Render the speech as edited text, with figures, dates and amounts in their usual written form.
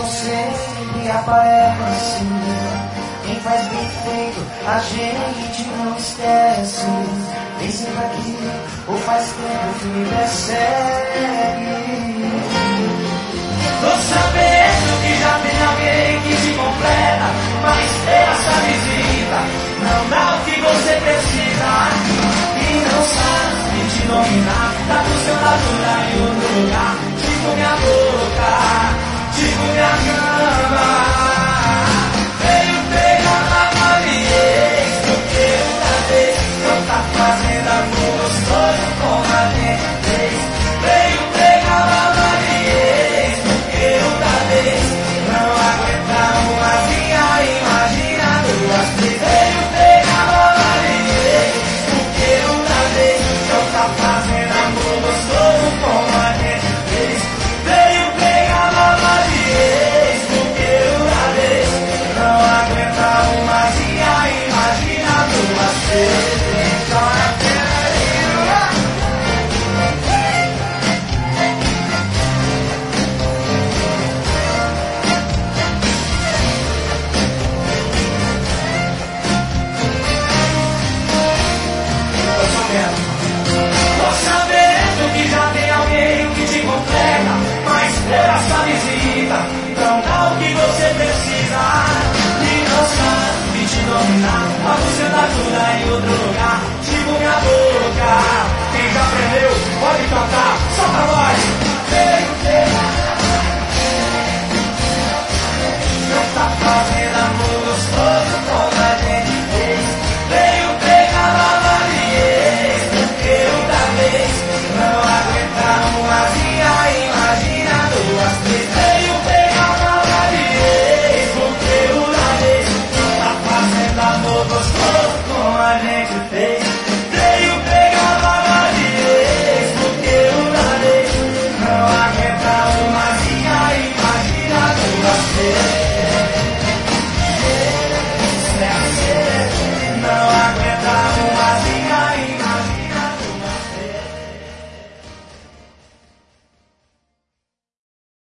sol sempre aparece. Quem faz bem feito, a gente não esquece. Vem sempre aqui, ou faz tempo que me persegue. Tô sabendo que já tem alguém que te